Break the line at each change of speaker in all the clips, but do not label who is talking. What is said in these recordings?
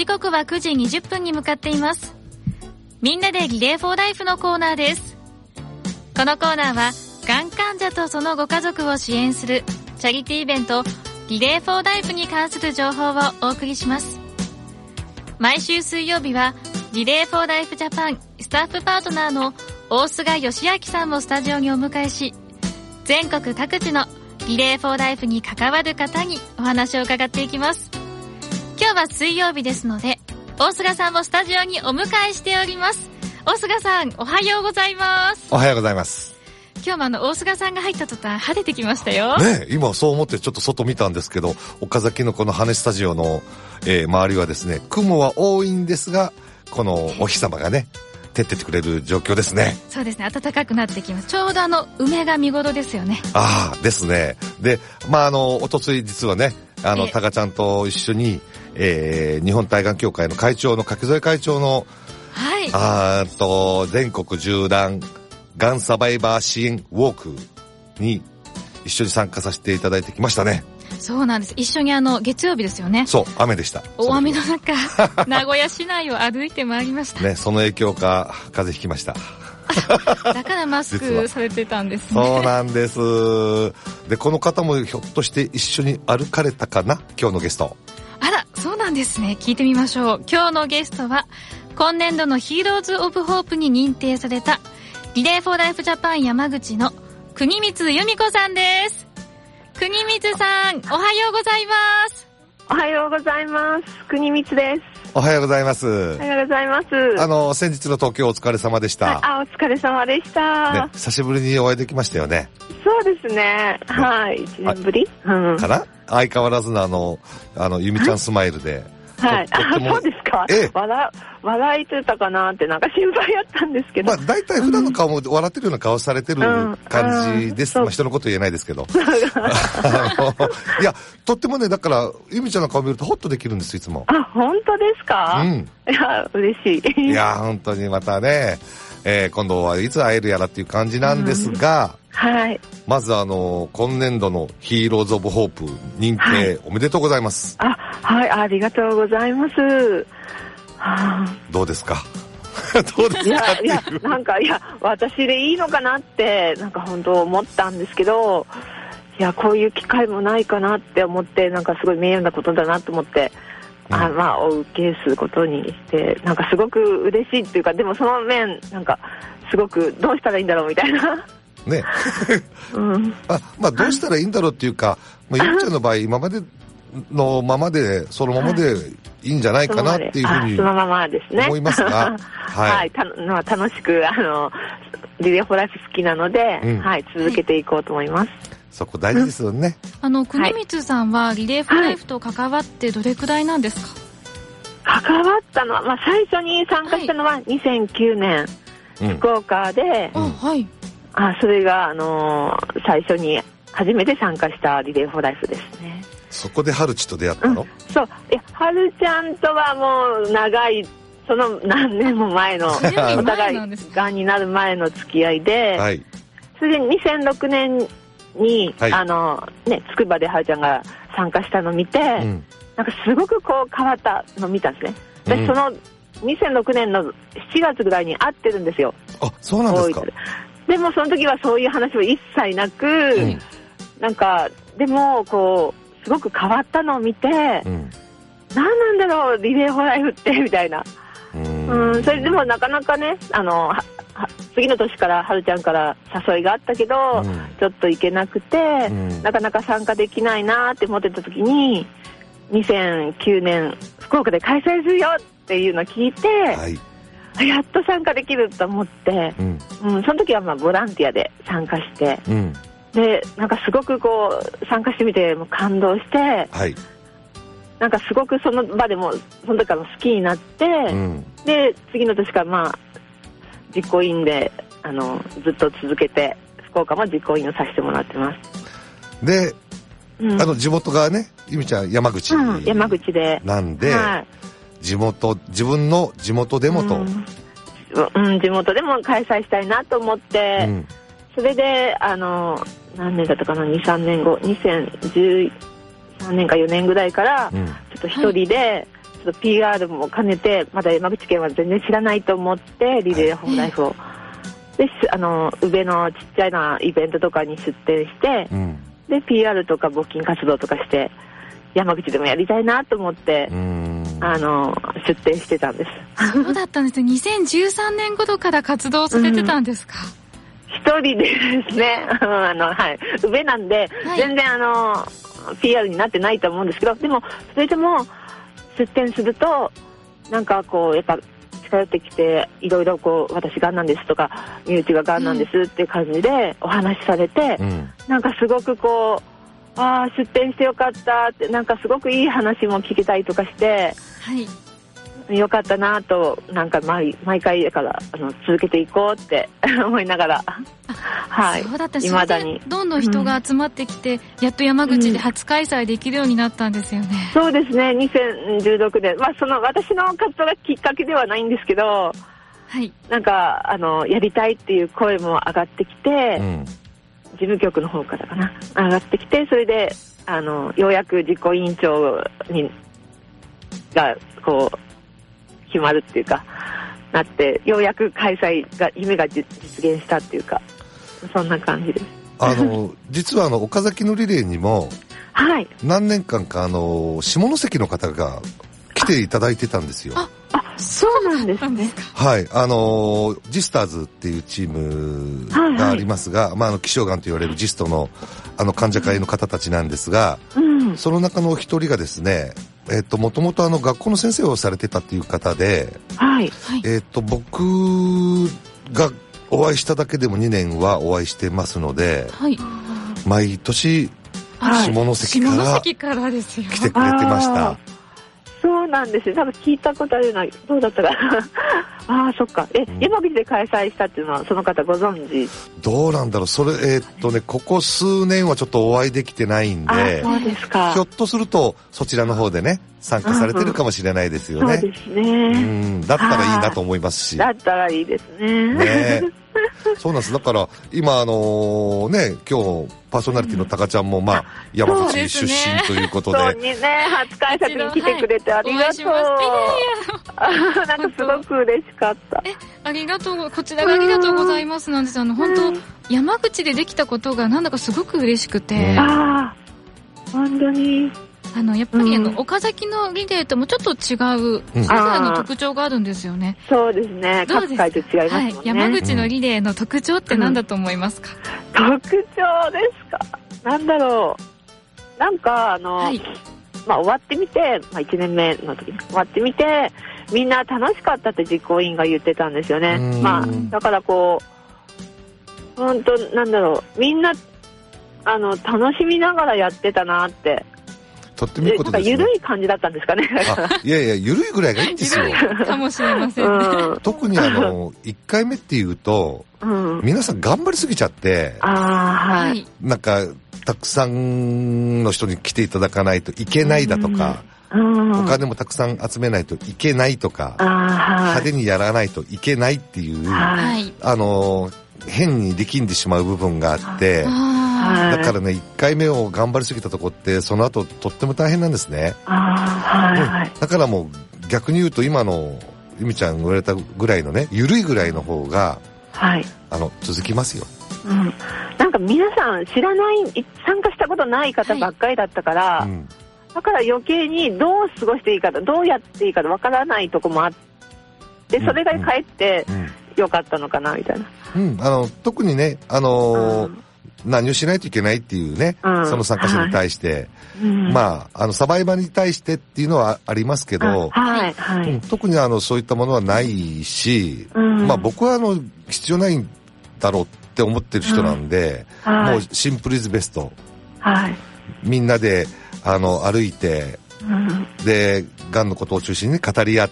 時刻は9時20分に向かっています。みんなでリレーフォーライフのコーナーです。このコーナーはがん患者とそのご家族を支援するチャリティーイベントリレーフォーライフに関する情報をお送りします。毎週水曜日はリレーフォーライフジャパンスタッフパートナーの大菅義明さんをスタジオにお迎えし、全国各地のリレーフォーライフに関わる方にお話を伺っていきます。今日は水曜日ですので、大菅さんもスタジオにお迎えしております。大菅さん、おはようございます。
おはようございます。
今日も大菅さんが入った途端晴れてきましたよ。
ね、今そう思ってちょっと外見たんですけど、岡崎のこの羽スタジオの、周りはですね、雲は多いんですが、このお日様がね、照っててくれる状況ですね。
そうですね、暖かくなってきます。ちょうど梅が見頃ですよね。
ああ、ですね。で、おとつい実はね、タカちゃんと一緒に、日本対がん協会の会長の柿添会長の、はい、全国縦断がんサバイバー支援ウォークに一緒に参加させていただいてきましたね。
そうなんです。一緒に月曜日ですよね。
そう、雨でした。
大雨の中名古屋市内を歩いてまいりました
ね、その影響か風邪ひきました。
だからマスクされてたんですね。
そうなんです。で、この方もひょっとして一緒に歩かれたかな、今日のゲスト。
あら、そうなんですね。聞いてみましょう。今日のゲストは今年度のヒーローズオブホープに認定されたリレーフォーライフジャパン山口の国光由美子さんです。国光さん、おはようございます。
おはようございます。国光です。
おはようございます。
おはようございます。
先日の東京お疲れ様でした。
お疲れ様でした。
ね、久しぶりにお会いできましたよね。
そうですね。はい、1年ぶり、かな。
相変わらずの由美ちゃんスマイルで。
はい。そうですか。笑いてたかなってなんか心配やったんですけど。
大体普段の顔も笑ってるような顔されてる感じです。人のこと言えないですけど。いや、とってもね、だから、由美ちゃんの顔見るとホッとできるんです、いつも。
本当ですか？うん。いや、嬉しい。
いや、本当にまたね、今度はいつ会えるやらっていう感じなんですが、
はい。
まず今年度のヒーローズオブホープ認定おめでとうございます。
はい、ありがとうございます。
どうですか？どうですか？
いや、私でいいのかなって、本当思ったんですけど、いや、こういう機会もないかなって思って、すごい名誉なことだなと思って、お受けすることにして、すごく嬉しいっていうか、でもその面、すごくどうしたらいいんだろうみたいな。
ね。どうしたらいいんだろうっていうか、ゆっちゃんの場合、今までのままで、そのままでいいんじゃないかなっていうふうに
そのままですね。
思いますが、
はい。楽しく、リレーフォーライフ好きなので、はい、続けていこうと思います。
そこ大事ですよね。
国光さんはリレーフォーライフと関わってどれくらいなんです
か？関わったのは、最初に参加したのは2009年、福岡で、それが、最初に初めて参加したリレーフォーライフですね。
そこで春地と出会ったの？
そう。春ちゃんとはもう長い、その何年も前の、お互いがんになる前の付き合いで、それで2006年に、つくばで春ちゃんが参加したのを見て、すごく変わったのを見たんですね。で、その2006年の7月ぐらいに会ってるんですよ。
あ、そうなんですか。
でもその時はそういう話は一切なく、でもすごく変わったのを見て、何なんだろうリレーフォーライフってみたいな。それでもなかなかね、次の年からはるちゃんから誘いがあったけど、ちょっと行けなくて、なかなか参加できないなって思ってた時に、2009年福岡で開催するよっていうのを聞いて、やっと参加できると思って、その時はボランティアで参加して、で、すごく参加してみて感動して、すごくその場でもその時から好きになって、で次の年から実行委員でずっと続けて福岡も実行委員をさせてもらってます。
で、地元がね、由美ちゃん山口、
山口で
なんで、自分の地元でもと、
地元でも開催したいなと思って、それで何年だったかな、2、3年後、2013年か4年ぐらいから、ちょっと一人でちょっと PR も兼ねて、まだ山口県は全然知らないと思ってリレーフォーライフを、で宇部のちっちゃいなイベントとかに出展して、で PR とか募金活動とかして山口でもやりたいなと思って出展してたんです。
そうだったんですね。2013年頃から活動されてたんですか？
一人でですね宇部なんで、全然PR になってないと思うんですけど、でもそれでも出展するとなんかこうやっぱ近寄ってきて、いろいろこう私がんなんですとか身内ががんなんですっていう感じでお話しされて、なんかすごくこう出展してよかったって、なんかすごくいい話も聞けたりとかして、よかったなと、なんか毎回だから続けていこうって思いながら、
そうだった。未だにどんどん人が集まってきて、やっと山口で初開催できるようになったんですよね。
そうですね。2016年、その私の活動がきっかけではないんですけど、なんかやりたいっていう声も上がってきて、事務局の方からかな上がってきて、それでようやく実行委員長がこう決まるっていうかなって、ようやく開催が夢が実現したっていうか、そんな感じです。
実は岡崎のリレーにも何年間か下関の方が来ていただいてたんですよ。
そうなんですね。
ジスターズっていうチームがありますが、希少がんと言われるジストの患者会の方たちなんですが、その中のお一人がですね、もともと学校の先生をされてたっていう方で、僕がお会いしただけでも2年はお会いしてますので、毎年下関から来てくれてました。
そうなんですよ。多分聞いたことあるような、どうだったかなそっか。山口で開催したっていうのはその方ご存知？
どうなんだろう。それここ数年はちょっとお会いできてないんで、
そうですか。
ひょっとするとそちらの方でね参加されてるかもしれないですよね。
そうですね。
だったらいいなと思いますし。
だったらいいですね。
そうなんです。だから今今日パーソナリティのタカちゃんも山口出身ということで、
そうにね、初開催に来てくれてありがとう。なんかすごく嬉しかった。
ありがとう。こちらがありがとうございますなんです。本当山口でできたことがなんだかすごく嬉しくて。
本当に。
やっぱり岡崎のリレーともちょっと違うそれぞれの特徴があるんですよね。
そうですね。各会と違いますもんね。
山口のリレーの特徴って何だと思いますか？
特徴ですか？なんだろう。なんか終わってみて、1年目の時に終わってみて、みんな楽しかったって実行委員が言ってたんですよね。だからこう本当なんだろう、みんな楽しみながらやってたなって。
とってもいいことですね。
なんか緩い感じだったんですかね。
いやいや、緩いぐらいがいいんですよ。
かもしれませんね。
特に1回目っていうと、皆さん頑張りすぎちゃって、なんかたくさんの人に来ていただかないといけないだとか、お金もたくさん集めないといけないとか、派手にやらないといけないっていう、変に力んでしまう部分があって、だからね、1回目を頑張りすぎたとこってその後とっても大変なんですね。だからもう逆に言うと今のゆみちゃんが言われたぐらいのね、緩いぐらいの方が、続きますよ。
なんか皆さん知らない、参加したことない方ばっかりだったから、だから余計にどう過ごしていいか、どうやっていいかわからないとこもあって、それがかえって良かったのかなみたいな。
特にね、何をしないといけないっていうね、その参加者に対して、サバイバーに対してっていうのはありますけど、特にそういったものはないし、僕は必要ないんだろうって思ってる人なんで、もうシンプルイズベスト。みんなで歩いて、でがんのことを中心に語り合って、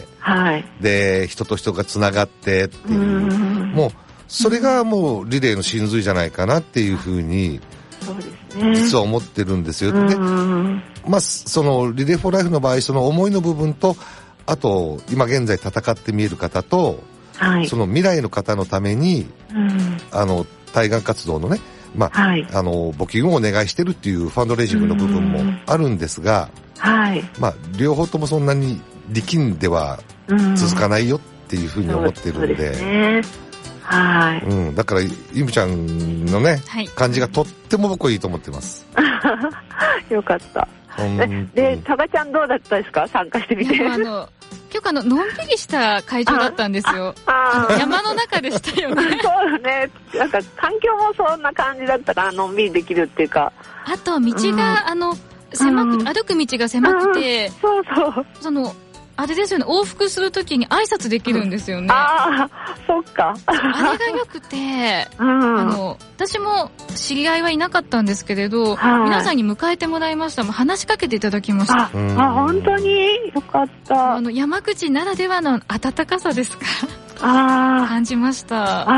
で人と人がつながってっていう、もうそれがもうリレーの真髄じゃないかなっていうふうに実は思ってるんですよ。で、そのリレーフォーライフの場合、その思いの部分と、あと今現在戦って見える方と、その未来の方のために、対がん活動のね、募金をお願いしてるっていうファンドレイジングの部分もあるんですが、
はい。
まあ、両方ともそんなに力んでは続かないよっていうふうに思ってるんで。
そうですね。はい。
うん。だから、ゆみちゃんのね、感じがとっても僕はいいと思ってます。
よかった。で、タカちゃんどうだったですか？参加してみて。
結構のんびりした会場だったんですよ。山の中でしたよね。
そうね。なんか環境もそんな感じだったからのんびりできるっていうか。
あと道が、狭く、歩く道が狭くて、
そうそう。
あれですよね、往復するときに挨拶できるんですよね。
ああ、そっか。
あれが良くて、私も知り合いはいなかったんですけれど、皆さんに迎えてもらいました。話しかけていただきました。
本当によかった。
山口ならではの温かさですか感じました。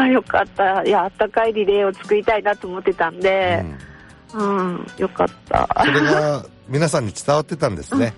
よかった。いや、あったかいリレーを作りたいなと思ってたんで、よかった。
それが皆さんに伝わってたんですね。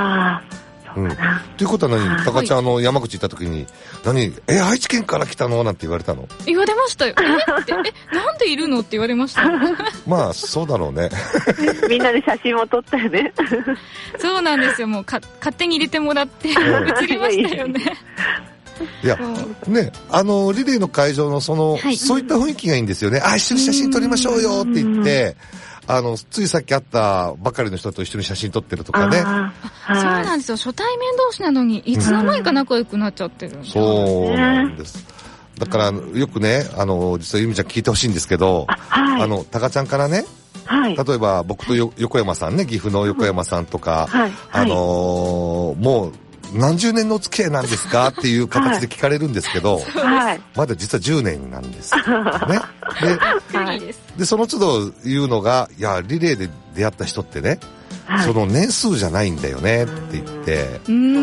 ということはタカちゃん山口行った時に愛知県から来たのなんて言われたの？
言われましたよ。なんでいるのって言われました。
まあそうだろうね。
みんなで写真を撮ったよね。
そうなんですよ。もう勝手に入れてもらって写りましたよね。
いやね、リレーの会場のそういった雰囲気がいいんですよね。一緒に写真撮りましょうよって言って。ついさっき会ったばかりの人と一緒に写真撮ってるとかね。
そうなんですよ。初対面同士なのに、いつの間にか仲良くなっちゃってる。
そうなんです。だから、よくね、実はゆみちゃん聞いてほしいんですけど、タカちゃんからね、例えば僕と横山さんね、岐阜の横山さんとか、もう、何十年のお付き合いなんですかっていう形で聞かれるんですけど、まだ実は10年なんですよね。で、その都度言うのが、いや、リレーで出会った人ってね、その年数じゃないんだよねって言って、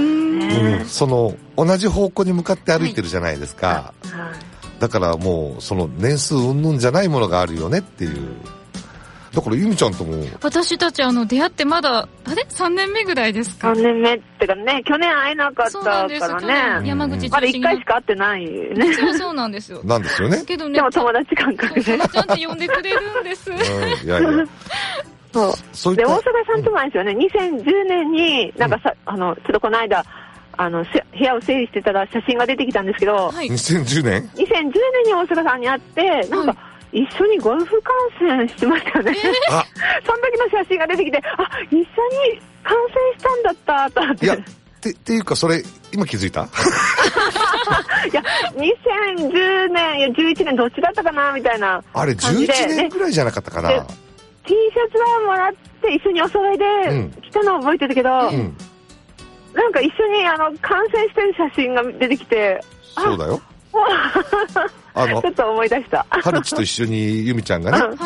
同じ方向に向かって歩いてるじゃないですか。だからもう、その年数云々じゃないものがあるよねっていう。だからゆみちゃんとも
私たち出会ってまだ3年目ぐらいですか？
3 年目ってかね、去年会えなかったからね。
山口
まだ1回しか会ってないね。
そうなんですよ。
なんですよね。
けどね、
でも友達感覚で
ちゃんと呼んでくれるんです。
いやいや。
そう。で、大阪さんともあるんですよね。2010年になんかちょっとこの間部屋を整理してたら写真が出てきたんですけど、
2010年
?2010 年に大阪さんに会って、なんか、一緒にゴルフ観戦してましたよね。その時の写真が出てきて、一緒に観戦したんだったと思って。
いや、っていうか、それ、今気づいた？い
や、2010年、いや、11年どっちだったかなみたいな
あれ、11年ぐらいじゃなかったかな。
T シャツはもらって一緒にお揃いで来たのを覚えてるけど、なんか一緒に観戦してる写真が出てきて、
そうだよ。
ちょっと思い出した。
はるちと一緒にゆみちゃんがね、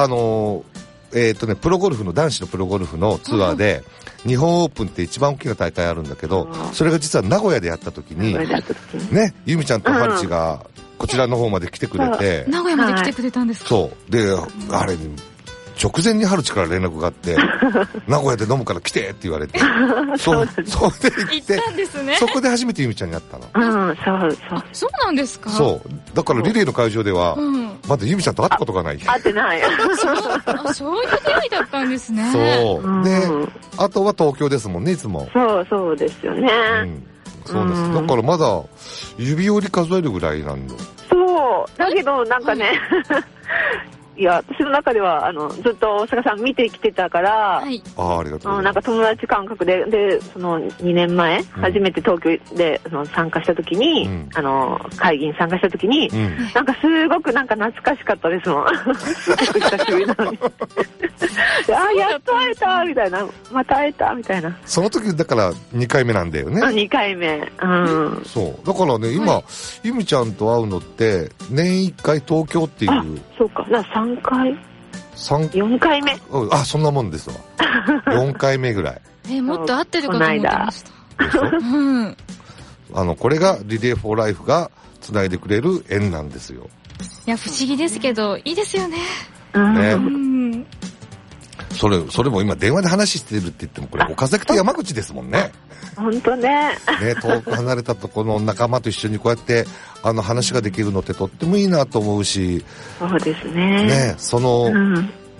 プロゴルフの、男子のプロゴルフのツアーで、日本オープンって一番大きな大会あるんだけど、それが実は名古屋でやった時に、ね、ゆみちゃんとはるちがこちらの方まで来てくれて、
名古屋まで来てくれたんですか？
そう。で、あれ、直前にはるちから連絡があって、名古屋で飲むから来てって言われて、そうで行って
行ったんですね。
そこで初めてゆみちゃんに会ったの。
そうなんですか？
そう。だからリレーの会場では、まだゆみちゃんと会ったことがない。
会ってない。
そういう出会いだったんですね。
そう。で、あとは東京ですもんね、いつも。
そうですよね。
そうです。だからまだ指折り数えるぐらいなんだ。
そう。だけどなんかね、いや、私の中では、ずっと大阪さん見てきてたから、
ありがとうございます。
なんか友達感覚で、その2年前、初めて東京で参加した時に、会議に参加した時に、なんかすごくなんか懐かしかったですもん。すごく久しぶりなのに。やっと会えたみたいな。また会えたみたいな。
その時だから2回目なんだよね。
2回目。
そう。だからね、今、ゆみちゃんと会うのって、年1回東京っていう。
そうか。3回4回目。
そんなもんですわ。4回目ぐらい。
もっと合ってるかと思ってました。でし
ょ？これがリレーフォーライフがつないでくれる縁なんですよ。
いや、不思議ですけど、いいですよね。
ね。それも今電話で話してるって言っても、これ岡崎と山口ですもんね。
本当ね。
遠く離れたところの仲間と一緒にこうやって話ができるのってとってもいいなと思うし。
そうですね。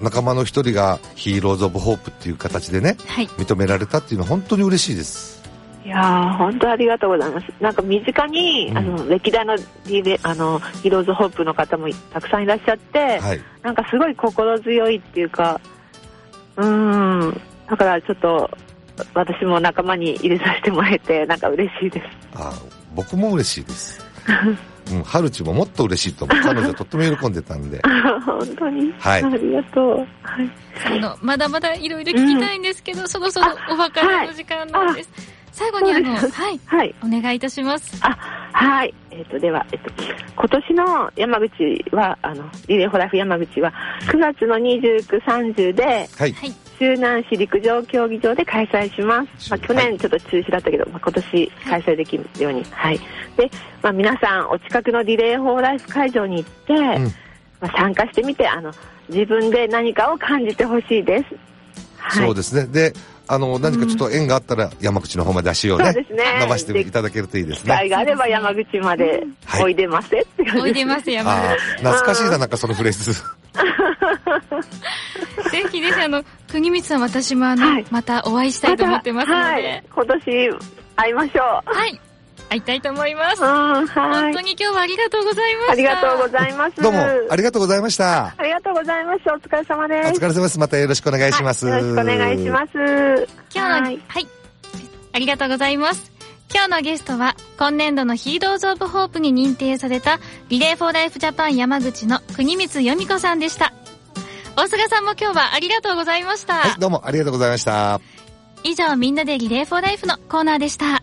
仲間の一人がヒーローズ・オブ・ホープっていう形でね、はい、認められたっていうのは本当に嬉しいです。
いやー、本当ありがとうございます。なんか身近に、歴代のヒーローズ・ホープの方もたくさんいらっしゃって、はい、なんかすごい心強いっていうか、だからちょっと私も仲間に入れさせてもらえて、なんか嬉しいです。
僕も嬉しいです。はるちももっと嬉しいと思う。彼女とっても喜んでたんで。
本当に、はい、ありがとう。はい、
まだまだいろいろ聞きたいんですけど、そろそろお別れの時間なんです。最後にはい、お願いいたします。
はい。では、今年の山口は、リレーフォーライフ山口は、9月の29、30で、はい。周南市陸上競技場で開催します。去年ちょっと中止だったけど、今年開催できるように。はい。で、皆さんお近くのリレーフォーライフ会場に行って、参加してみて、自分で何かを感じてほしいです。
はい。そうですね。で、何かちょっと縁があったら山口の方まで足をね、
そうですね、
伸ばしていただけるといいですね。
機会があれば山口までおいでませって感じ。
おいでませ山口。
懐かしいな、なんかそのフレーズ。
ぜひぜひ国光さん、私もまたお会いしたいと思ってますので、はい、
今年会いましょう。
はい、会いたいと思います。本当に今日はありがとうございました。
ありがとうございます。
どうもありがとうございました。
ありがとうございました。お疲れ様です。
お疲れ様です。またよろしくお願いします。
よろしくお願いします。
今日のありがとうございます。今日のゲストは今年度のヒーローズ・オブ・ホープに認定されたリレー・フォー・ライフ・ジャパン山口の国光由美子さんでした。大菅さんも今日はありがとうございました。
はい、どうもありがとうございました。
以上、みんなでリレー・フォー・ライフのコーナーでした。